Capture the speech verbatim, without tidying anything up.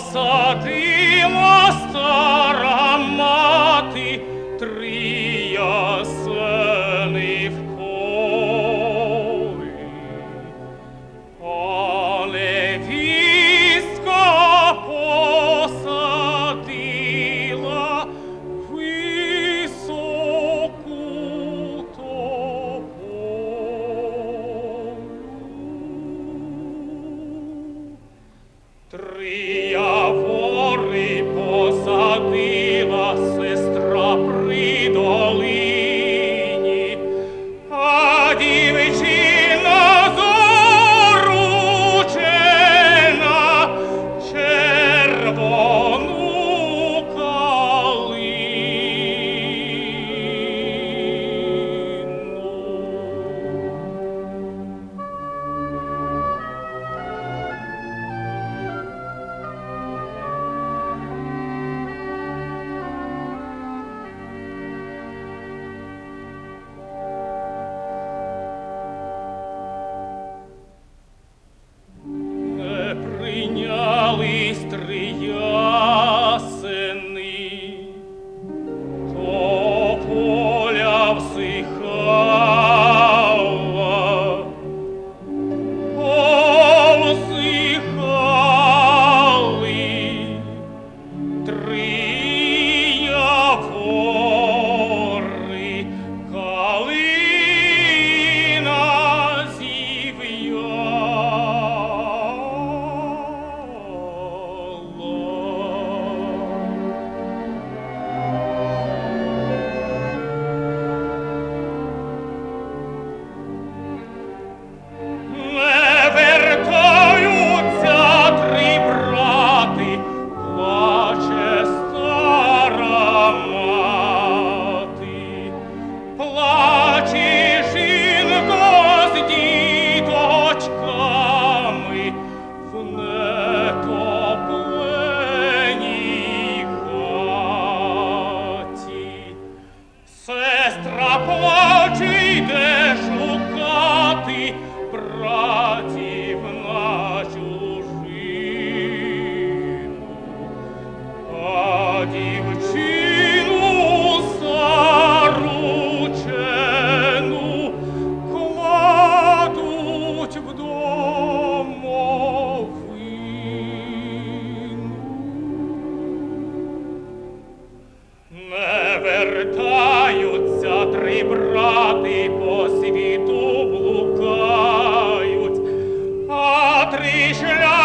посадила стара мати три ясени в полі, а невістка посадила високу тополю. Три явори посадила сестра при долині, а дівчина заручена червону не прийнялись три ясени, тополя всихала, повсихали три явори, калина не вертаються три брати, плаче стара мати, плаче жінка з діточками в нетопленій хаті. Сестра плаче, йде шукати братів на чужину, а дівчину заручену кладуть в домовину. Не вертаються три брати, по світу блукають, а три шляхи